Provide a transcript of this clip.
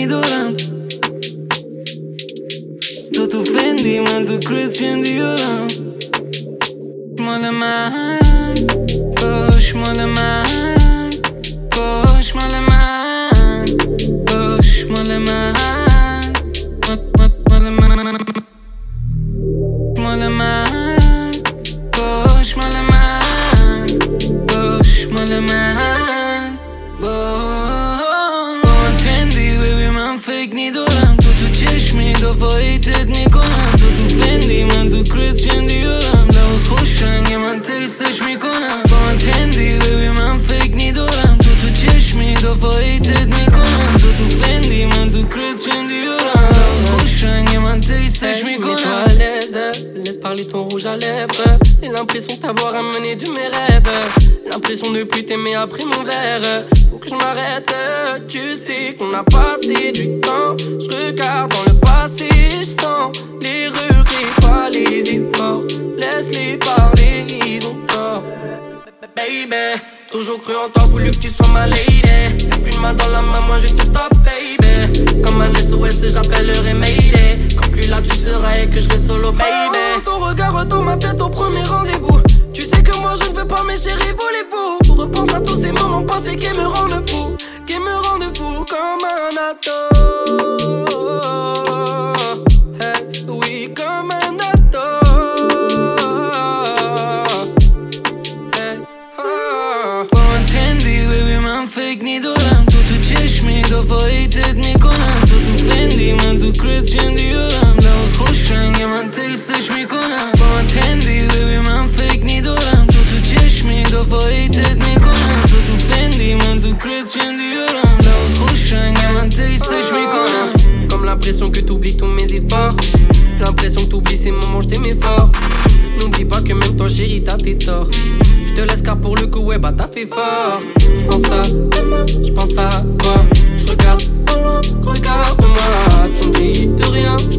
دارم تو فندی من تو کریستین دیارم مال من باش مال من باش مال من باش مال من مال من مال من باش مال من باش مال من با تندی ببی من فکر ندارم تو چشمی دفاعیتت میکنم تو فندی من تو کریستین دیارم لبات خوش رنگه من تیستش میکنم با من تندی ببی من فکر ندارم تو چشمی دفاعیتت میکنم تو فندی من تو کریستین دیارم لبات خوش رنگه من تیستش میکنم Laisse parler ton rouge à lèvres. J'ai l'impression de t'avoir amené de mes rêves. L'impression de plus t'aimer après mon verre. Faut que je m'arrête. Tu sais qu'on a passé du temps. Je regarde dans le passé. Je sens les regrets, pas les efforts. Laisse-les parler, ils ont tort. Baby, toujours cru en toi, voulu que tu sois ma lady. Y'a plus de main dans la main, moi je te stop, baby. Comme un SOS, j'appellerai Mayday. Quand plus là tu seras et que je serai solo, baby. Ton regard dans ma tête au premier rendez-vous. Tu sais que moi je ne veux pas mes chéris, voulez-vous? Repense à tous ces moments passés qui me rendent fou. Qui me rendent fou comme un atome. Hey, oui, comme un atome. Hey, با من تندی ببی من فکر ندارم تو چشمی دفاعیتت میکنم تو فندی من تو کریستین دیارم لبات خوش رنگه من تیستش میکنم با من تندی ببی من فکر ندارم تو چشمی دفاعیتت میکنم تو فندی من تو کریستین دیارم لبات خوش رنگه من تیستش میکنم Comme l'impression que t'oublies tous mes efforts. L'impression que t'oublies ces moments je t'aimais fort. N'oublie pas que même toi chérie t'as tes torts. Je te laisse car pour le coup ouais bah t'as fait fort. Je pense à demain, je pense à toi. Je regarde, oh, regarde-moi. Tu me dis de rien,